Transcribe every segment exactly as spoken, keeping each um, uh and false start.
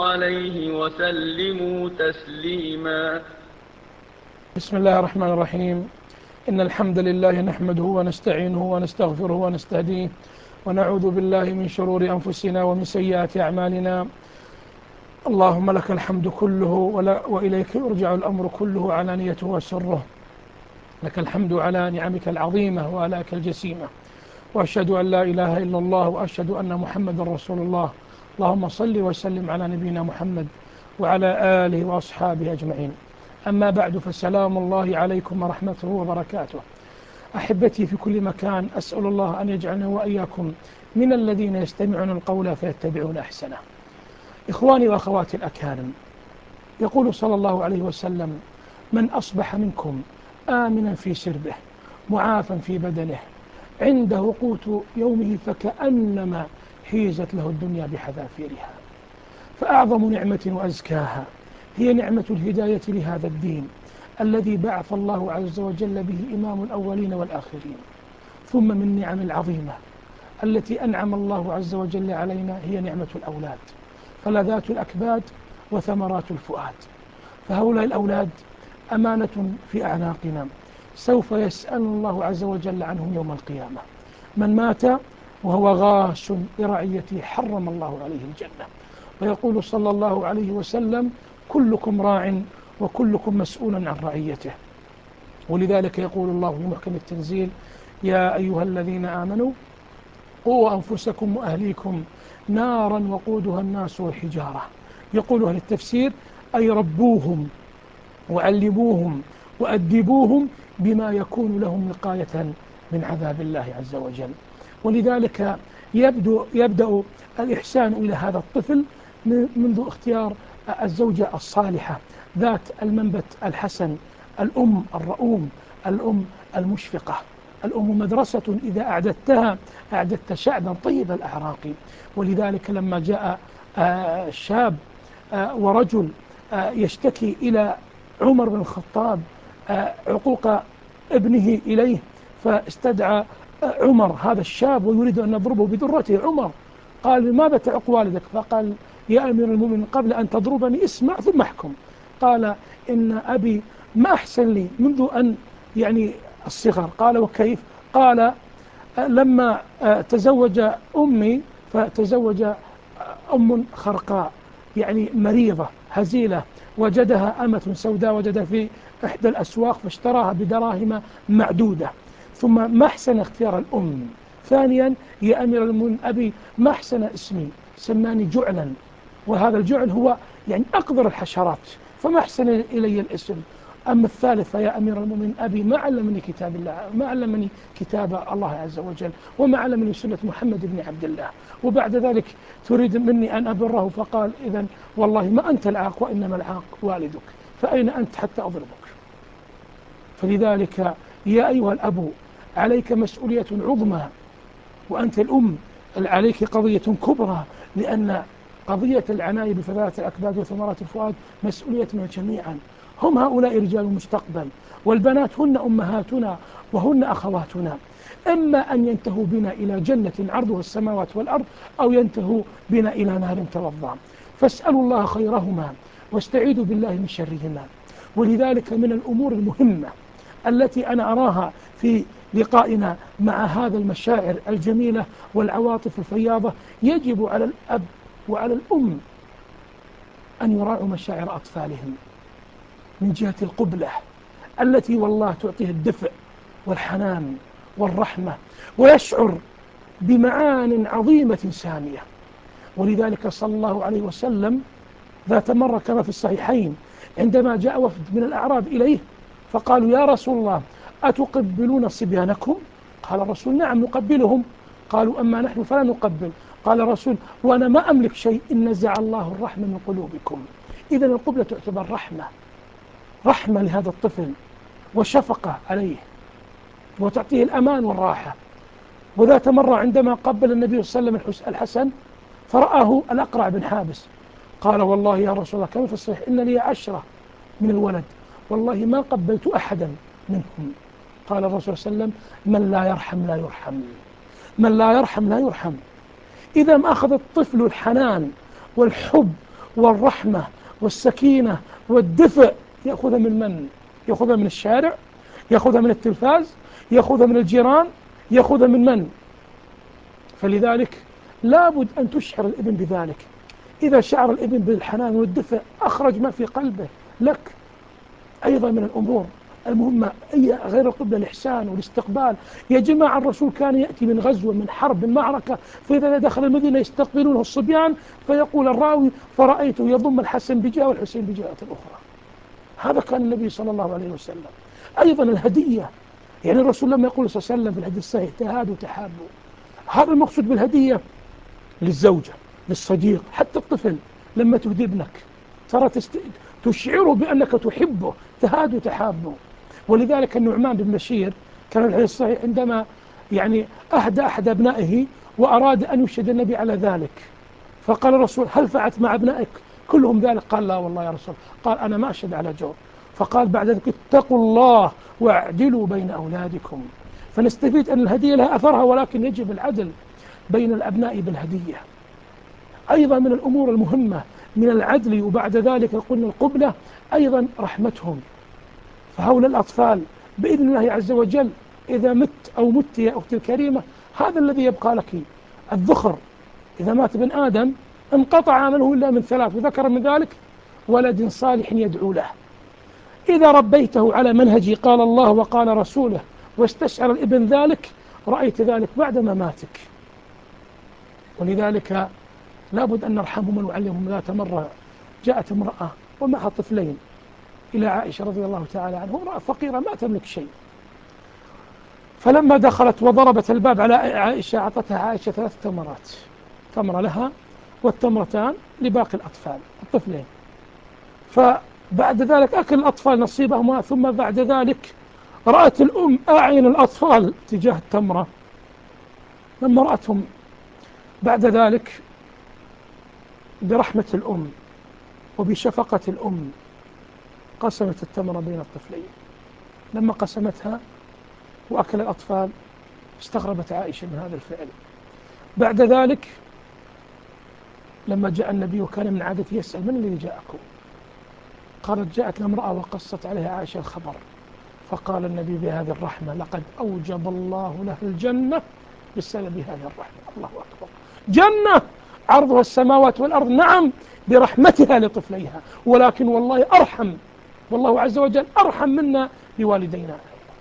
عليه وسلموا تسليما. بسم الله الرحمن الرحيم. إن الحمد لله نحمده ونستعينه ونستغفره ونستهديه ونعوذ بالله من شرور أنفسنا ومن سيئات أعمالنا. اللهم لك الحمد كله وإليك يرجع الأمر كله علانيته وسره. لك الحمد على نعمك العظيمة وآلائك الجسيمة، وأشهد أن لا إله إلا الله وأشهد أن محمد رسول الله. اللهم صل وسلم على نبينا محمد وعلى آله وأصحابه أجمعين. أما بعد، فسلام الله عليكم ورحمته وبركاته. أحبتي في كل مكان، أسأل الله أن يجعلنا وإياكم من الذين يستمعون القول فيتبعون أحسنه. إخواني وأخواتي الأكارم، يقول صلى الله عليه وسلم: من أصبح منكم آمنا في سربه معافا في بدنه عنده قوت يومه فكأنما حيزت له الدنيا بحذافيرها. فأعظم نعمة وأزكاها هي نعمة الهداية لهذا الدين الذي بعث الله عز وجل به إمام الأولين والآخرين. ثم من النعم العظيمة التي أنعم الله عز وجل علينا هي نعمة الأولاد، فلذات الأكباد وثمرات الفؤاد. فهؤلاء الأولاد أمانة في أعناقنا سوف يسأل الله عز وجل عنهم يوم القيامة. من مات وهو غاش لرعيته حرم الله عليه الجنة. ويقول صلى الله عليه وسلم: كلكم راع وكلكم مسؤول عن رعيته. ولذلك يقول الله في محكم التنزيل: يا أيها الذين آمنوا قوا أنفسكم وأهليكم نارا وقودها الناس والحجارة. يقول أهل التفسير: أي ربوهم وعلموهم وأدبوهم بما يكون لهم وقاية من عذاب الله عز وجل. ولذلك يبدأ, يبدأ الإحسان إلى هذا الطفل منذ اختيار الزوجة الصالحة ذات المنبت الحسن، الأم الرؤوم، الأم المشفقة. الأم مدرسة إذا أعددتها أعددت شعبا طيب الأعراق. ولذلك لما جاء شاب ورجل يشتكي إلى عمر بن الخطاب عقوق ابنه إليه، فاستدعى عمر هذا الشاب ويريد أن يضربه بدرته. عمر قال: لماذا تعق والدك؟ فقال: يا أمير المؤمنين، قبل أن تضربني اسمع ثم احكم. قال: إن أبي ما أحسن لي منذ أن يعني الصغر. قال: وكيف؟ قال: لما تزوج أمي فتزوج أم خرقاء يعني مريضة هزيلة، وجدها أمة سوداء وجدها في إحدى الأسواق فاشتراها بدراهم معدودة. ثم ما أحسن اختيار الأم. ثانيا: يا أمير المؤمنين، أبي ما أحسن اسمي، سماني جعلا، وهذا الجعل هو يعني أقذر الحشرات، فما أحسن إلي الاسم. أما الثالث: فيا أمير المؤمنين، أبي ما علمني كتاب الله، ما علمني كتاب الله عز وجل، وما علمني سنة محمد بن عبد الله، وبعد ذلك تريد مني أن أبره. فقال: إذن والله ما أنت العاق وإنما العاق والدك، فأين أنت حتى أضربك؟ فلذلك يا أيها الأب عليك مسؤولية عظمى، وأنت الأم عليك قضية كبرى، لأن قضية العناية بفذات الأكباد وثمرات الفؤاد مسؤوليتنا جميعا. هم هؤلاء رجال المستقبل، والبنات هن أمهاتنا وهن أخواتنا. إما أن ينتهوا بنا إلى جنة عرضها السماوات والأرض، أو ينتهوا بنا إلى نار تلظى. فاسألوا الله خيرهما واستعيذوا بالله من شرهما. ولذلك من الأمور المهمة التي أنا أراها في لقائنا مع هذا المشاعر الجميلة والعواطف الفياضة، يجب على الأب وعلى الأم أن يراعوا مشاعر أطفالهم من جهة القبلة التي والله تعطيه الدفء والحنان والرحمة، ويشعر بمعان عظيمة سامية. ولذلك صلى الله عليه وسلم ذات مرة كما في الصحيحين عندما جاء وفد من الأعراب إليه فقالوا: يا رسول الله، أتقبلون صبيانكم؟ قال الرسول: نعم نقبلهم. قالوا: أما نحن فلا نقبل. قال الرسول: وأنا ما أملك شيء إن نزع الله الرحمة من قلوبكم. إذن القبلة تعتبر رحمة، رحمة لهذا الطفل وشفقة عليه، وتعطيه الأمان والراحة. وذات مرة عندما قبل النبي صلى الله عليه وسلم الحسن فرآه الأقرع بن حابس، قال: والله يا رسول الله، كما في الصحيح، إن لي عشرة من الولد، والله ما قبلت أحدا منهم. قال الرسول صلى الله عليه وسلم: من لا يرحم لا يرحم، من لا يرحم لا يرحم. إذا ما أخذ الطفل الحنان والحب والرحمة والسكينة والدفء يأخذها من من؟ يأخذها من الشارع، يأخذها من التلفاز، يأخذها من الجيران، يأخذها من من؟ فلذلك لابد أن تشعر الابن بذلك. إذا شعر الابن بالحنان والدفء أخرج ما في قلبه لك. أيضا من الأمور المهمة أي غير القبلة الإحسان والاستقبال. يا جماعة الرسول كان يأتي من غزوة من حرب من معركة، فإذا دخل المدينة يستقبلونه الصبيان، فيقول الراوي فرأيته يضم الحسن بجهة والحسين بجهة الأخرى. هذا كان النبي صلى الله عليه وسلم. أيضا الهدية، يعني الرسول لما يقول صلى الله عليه وسلم في الحديث الصحيح تهادوا تحابوا، هذا المقصود بالهدية للزوجة، للصديق، حتى الطفل لما تهدي ابنك ترى تست... تشعره بأنك تحبه، تهادوا تحابوا. ولذلك النعمان بن بشير كان الحديث الصحيح عندما يعني أهدى أحد أبنائه وأراد أن يشهد النبي على ذلك، فقال الرسول هل فعلت مع أبنائك كلهم ذلك؟ قال لا والله يا رسول. قال أنا ما أشهد على جور. فقال بعد ذلك اتقوا الله واعدلوا بين أولادكم. فنستفيد أن الهدية لها أثرها، ولكن يجب العدل بين الأبناء بالهدية. أيضا من الأمور المهمة من العدل، وبعد ذلك قلنا القبلة، أيضا رحمتهم. فهؤلاء الأطفال بإذن الله عز وجل إذا مت أو مت يا أختي الكريمة هذا الذي يبقى لك الذخر. إذا مات ابن آدم انقطع عمله إلا من ثلاث، وذكر من ذلك ولد صالح يدعو له. إذا ربيته على منهج قال الله وقال رسوله واستشعر الابن ذلك، رأيت ذلك بعد مماتك. ولذلك لابد أن نرحمهم ونعلمهم. ذات مرة جاءت امرأة ومعها طفلين إلى عائشة رضي الله تعالى عنها، امرأة فقيرة ما تملك شيء. فلما دخلت وضربت الباب على عائشة أعطتها عائشة ثلاث تمرات، تمرة لها والتمرتان لباقي الأطفال الطفلين. فبعد ذلك أكل الأطفال نصيبهم، ثم بعد ذلك رأت الأم أعين الأطفال تجاه التمرة. لما رأتهم بعد ذلك برحمة الأم وبشفقة الأم قسمت التمرة بين الطفلين. لما قسمتها وأكل الأطفال استغربت عائشة من هذا الفعل. بعد ذلك لما جاء النبي وكان من عادته يسأل من الذي جاءكم؟ قالت جاءتنا امرأة وقصت عليها عائشة الخبر. فقال النبي بهذه الرحمة لقد أوجب الله له الجنة بسبب هذه الرحمة. الله أكبر، جنة عرضها السماوات والأرض، نعم برحمتها لطفليها، ولكن والله أرحم، والله عز وجل أرحم منا بوالدينا.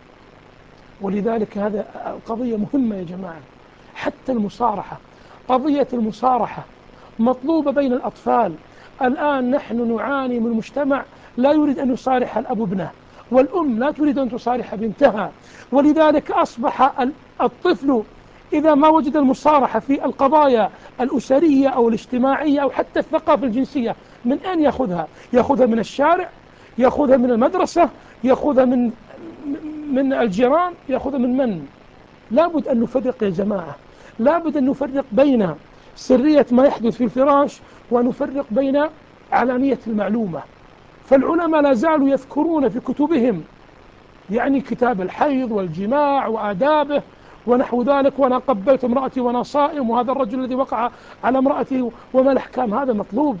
ولذلك هذا قضية مهمة يا جماعة. حتى المصارحة، قضية المصارحة مطلوبة بين الأطفال. الآن نحن نعاني من مجتمع لا يريد أن يصارح الأب ابنه، والأم لا تريد أن تصارح بنتها. ولذلك أصبح الطفل إذا ما وجد المصارحة في القضايا الأسرية أو الاجتماعية أو حتى الثقافة الجنسية، من أين يأخذها؟ يأخذها من الشارع، يأخذها من المدرسة، يأخذها من من الجيران، يأخذها من من؟ لابد أن نفرق يا جماعة، لابد أن نفرق بين سرية ما يحدث في الفراش ونفرق بين علانية المعلومة. فالعلماء لا زالوا يذكرون في كتبهم يعني كتاب الحيض والجماع وآدابه ونحو ذلك، وأنا قبلت امرأتي وأنا صائم، وهذا الرجل الذي وقع على امرأتي وما الأحكام. هذا مطلوب،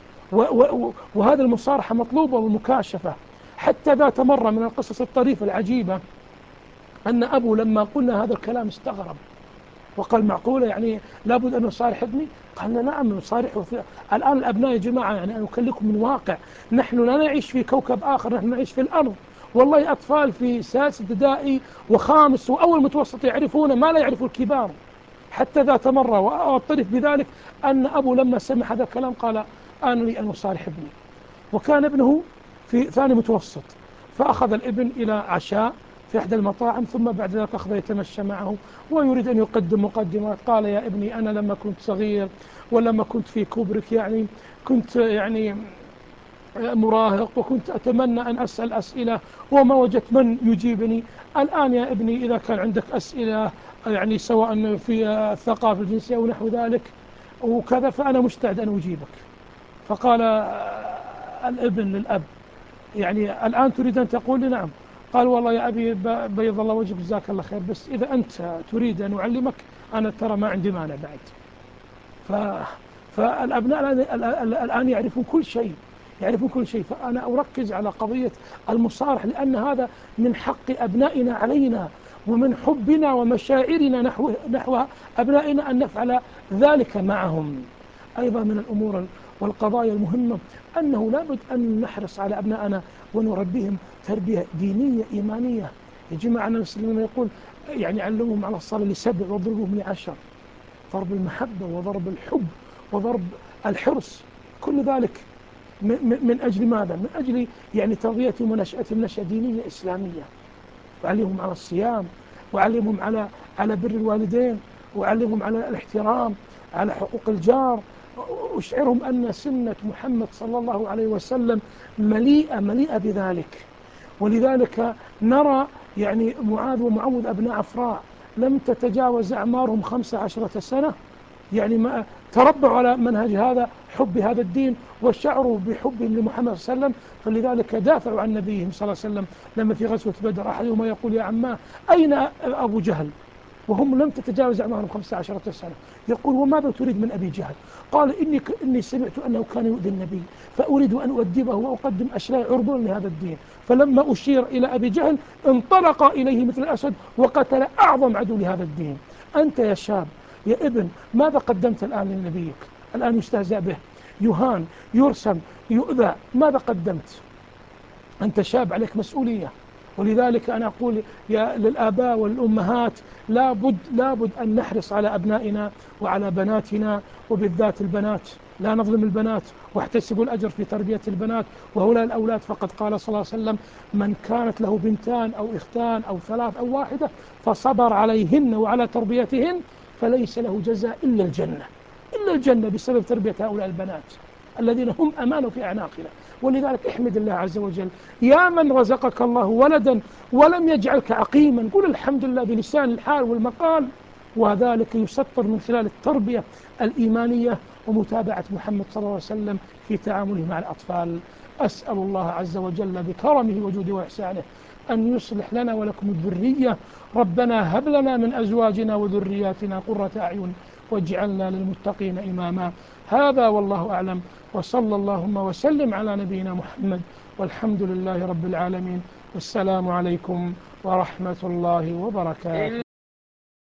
وهذا المصارحة مطلوبة والمكاشفة. حتى ذات مرة من القصص الطريفة العجيبة أن أبو لما قلنا هذا الكلام استغرب وقال معقولة يعني لابد أن نصارح ابني؟ قالنا نعم نصارحه. الآن الأبناء يا جماعة يعني أنا أكلمكم من واقع، نحن لا نعيش في كوكب آخر، نحن نعيش في الأرض. والله أطفال في سادس ابتدائي وخامس وأول متوسط يعرفون ما لا يعرف الكبار. حتى ذات مرة وأطرف بذلك أن أبو لما سمع هذا الكلام قال أنا لي أن أصارح ابني، وكان ابنه في ثاني متوسط، فأخذ الابن إلى عشاء في إحدى المطاعم، ثم بعد ذلك أخذ يتمشى معه ويريد أن يقدم مقدمات. قال يا ابني أنا لما كنت صغير ولما كنت في كوبرك يعني كنت يعني مراهق وكنت أتمنى أن أسأل أسئلة وما وجدت من يجيبني. الآن يا ابني إذا كان عندك أسئلة يعني سواء في الثقافة الجنسية ونحو ذلك وكذا فأنا مستعد أن أجيبك. فقال الابن للأب يعني الآن تريد أن تقول لي نعم؟ قال والله يا أبي بيض الله وجهك جزاك الله خير، بس إذا أنت تريد أن أعلمك أنا ترى ما عندي مانع بعد. فالأبناء الآن يعرفون كل شيء، يعرفون كل شيء. فأنا أركز على قضية المصارح، لأن هذا من حق أبنائنا علينا، ومن حبنا ومشاعرنا نحو نحو أبنائنا أن نفعل ذلك معهم. أيضا من الأمور والقضايا المهمة أنه لابد أن نحرص على أبنائنا ونربيهم تربية دينية إيمانية. يجي معنا المسلمين يقول يعني علمهم على الصلاة لسبع واضربوهم لعشر. ضرب المحبة وضرب الحب وضرب الحرص، كل ذلك من أجل ماذا؟ من أجل يعني تربيتهم ونشأتهم نشأة دينية إسلامية. وعلمهم على الصيام، وعلمهم على على بر الوالدين، وعلمهم على الاحترام، على حقوق الجار، واشعرهم أن سنة محمد صلى الله عليه وسلم مليئة مليئة بذلك. ولذلك نرى يعني معاذ ومعوذ أبناء عفراء لم تتجاوز أعمارهم خمس عشرة سنة، يعني ما تربوا على منهج هذا، حب هذا الدين وشعروا بحبهم لمحمد صلى الله عليه وسلم. فلذلك دافعوا عن نبيهم صلى الله عليه وسلم لما في غزوة بدر أحدهم يقول يا عماه أين أبو جهل؟ وهم لم تتجاوز أعمارهم خمس عشرة سنة. يقول وماذا تريد من أبي جهل؟ قال إني, إني سمعت أنه كان يؤذي النبي فأريد أن أؤدبه وأقدم أشلاء عرضون لهذا الدين. فلما أشير إلى أبي جهل انطلق إليه مثل الأسد وقتل أعظم عدو لهذا الدين. أنت يا شاب يا ابن ماذا قدمت الآن لنبيك؟ الآن يستهزأ به، يهان، يرسم، يؤذى، ماذا قدمت؟ أنت شاب عليك مسؤولية. ولذلك أنا أقول يا للآباء والأمهات لابد لابد أن نحرص على أبنائنا وعلى بناتنا، وبالذات البنات. لا نظلم البنات واحتسبوا الأجر في تربية البنات وهؤلاء الأولاد. فقد قال صلى الله عليه وسلم من كانت له بنتان أو إختان أو ثلاث أو واحدة فصبر عليهن وعلى تربيتهن فليس له جزاء إلا الجنة، إلا الجنة بسبب تربية هؤلاء البنات الذين هم أمان في أعناقنا. ولذلك احمد الله عز وجل يا من رزقك الله ولدا ولم يجعلك عقيما، قل الحمد لله بلسان الحال والمقال. وذلك يسطر من خلال التربية الإيمانية ومتابعة محمد صلى الله عليه وسلم في تعامله مع الأطفال. أسأل الله عز وجل بكرمه وجوده وإحسانه أن يصلح لنا ولكم الذرية. ربنا هب لنا من أزواجنا وذرياتنا قرة أعين واجعلنا للمتقين إماما. هذا والله أعلم، وصلى اللهم وسلم على نبينا محمد، والحمد لله رب العالمين، والسلام عليكم ورحمة الله وبركاته.